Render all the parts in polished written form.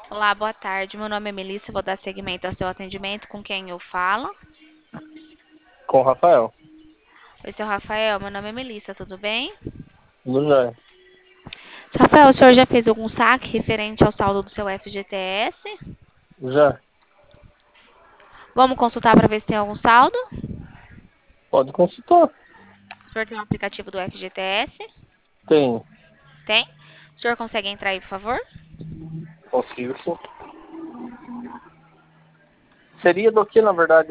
Olá, boa tarde. Meu nome é Melissa, vou dar seguimento ao seu atendimento. Com quem eu falo? Com o Rafael. Oi, seu Rafael. Meu nome é Melissa, tudo bem? Tudo já. Seu Rafael, o senhor já fez algum saque referente ao saldo do seu FGTS? Já. Vamos consultar para ver se tem algum saldo? Pode consultar. O senhor tem um aplicativo do FGTS? Tem. Tem? O senhor consegue entrar aí, por favor? Consigo sim. Seria do que, na verdade,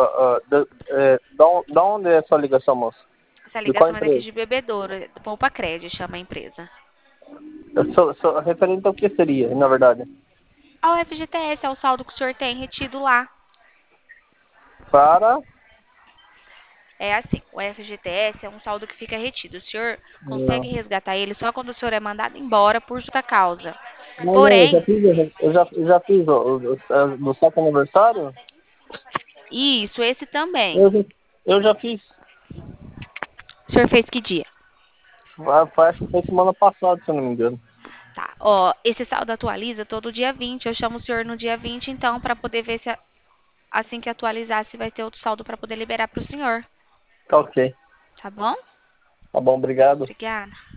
da onde é essa ligação, moça? Essa De qual ligação é daqui empresa? de Bebedouro, do Poupa Cred, chama a empresa. Referente ao que seria, na verdade? Ao FGTS é o saldo que o senhor tem retido lá. Para. É assim, o FGTS é um saldo que fica retido. O senhor consegue Não, resgatar ele só quando o senhor é mandado embora por justa causa. não, eu já Porém, fiz, eu já fiz do saco aniversário. isso, esse também. Eu já fiz. O senhor fez que dia? Acho que foi semana passada, se eu não me engano. Tá, ó, esse saldo atualiza todo dia 20. Eu chamo o senhor no dia 20, então, para poder ver se assim que atualizar, se vai ter outro saldo para poder liberar para o senhor. Tá ok. Tá bom? Tá bom, obrigado. Obrigada.